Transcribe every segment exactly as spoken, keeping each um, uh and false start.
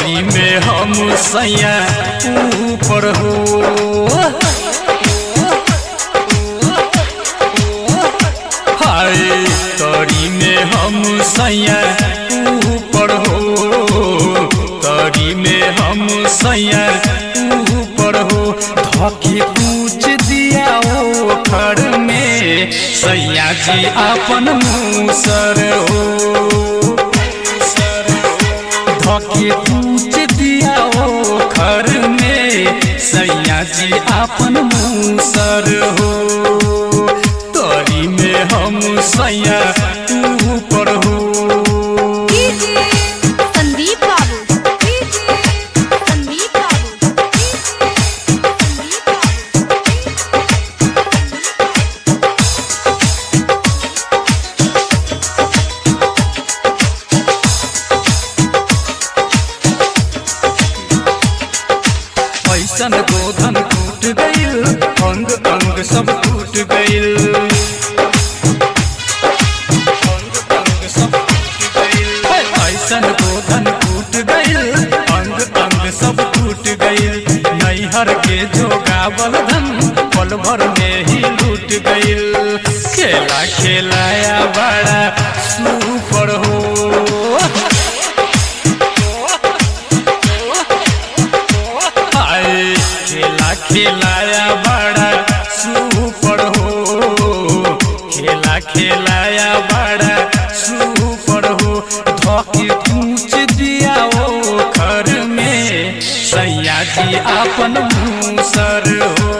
तरी में हम सैया ऊपर हो। हाय तरी में हम सैया ऊपर हो, तरी में हम सैया ऊपर हो। धके पूछ दिया ओ खर में सैया जी अपन मूसर हो। धके पूछ दिया ओ खर में सैया जी अपन मूसर हो। तरी में हम सैया ऊपर हो। संदीप बाबू, संदीप बाबू, ऐसन गोधन टूट गइल, अंग अंग सब टूट गइल, अंग अंग सब टूट गइल। ऐसन गोधन टूट गइल, अंग अंग सब टूट गइल। नैहर के जोगावल धन पल भर में ही लूट गइल। खेला खेलाया बड़ा सुपर हो। खेला खेलाया बड़ा सुपर हो, खेला खेलाया बड़ा सुपर हो। धके पूछ दिया ओ खर में सैया जी अपन मूसर हो।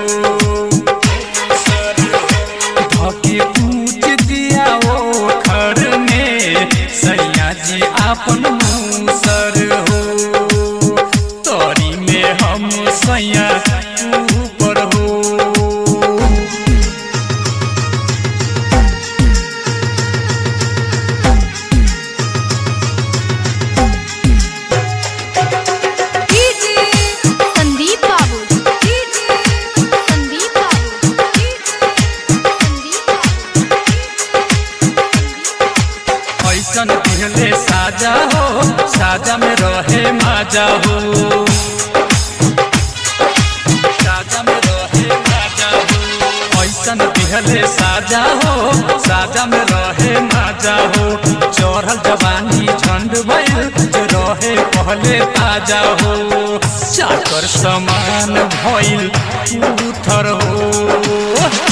धके पूछ दिया ओ खर में सैया जी अपन मूसर हो। तरी में हम सैया ऊपर हो। संदीप बाबू, संदीप बाबू, ऐसन पहले साजा हो, साजा में रहे माजा हो, साजा में रहे माजा हो। ऐसन पहले साजा हो, साजा में रहे माजा हो। चढ़ल जवानी झंड भइल, जो रहे पहले ताजा हो। चाकर समान भइल उथर हो।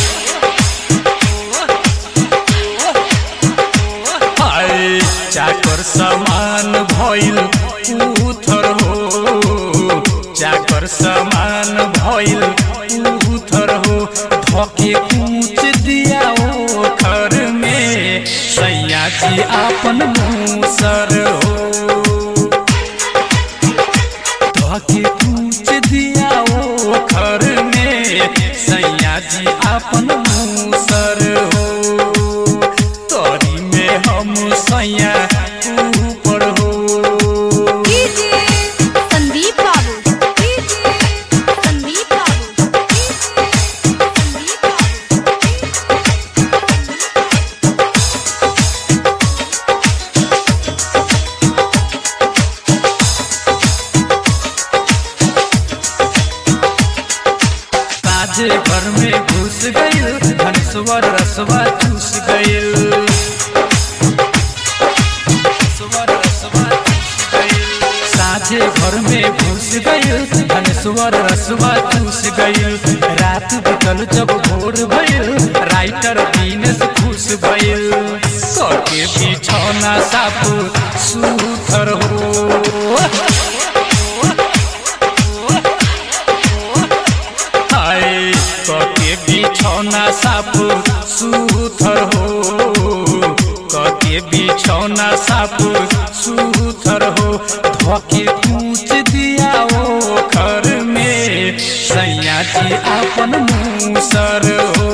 हाय चाकर समान भइल उथर हो, चाकर समान भइल उथर हो। धके पूछ दिया ओ खर में सैया जी अपन मूसर हो। धके पूछ दिया ओ खर में सैया जी अपन मूसर हो। तरी में हम सैया ऊपर हो। संदीप बाबू, संदीप बाबू, संदीप साझे घर में घुस गइल, धनेश्वर रसवा चूस गइल, साझे घर में घुस गइल, धनेश्वर रसवा चूस गइल। रात बितल जब भोर भइल, राइटर दिनेश खुश भइल। सके बिछौना साफ सुथर हो। हाय कके बिछौना साफ सुथर हो, कके बिछौना साफ सुथर हो। धके पूछ दिया ओ खर में सैया जी अपन मूसर हो।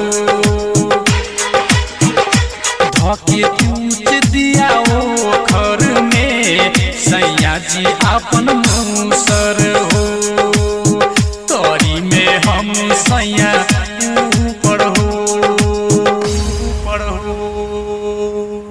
धके पूछ दिया ओ खर में सैया जी अपन मूसर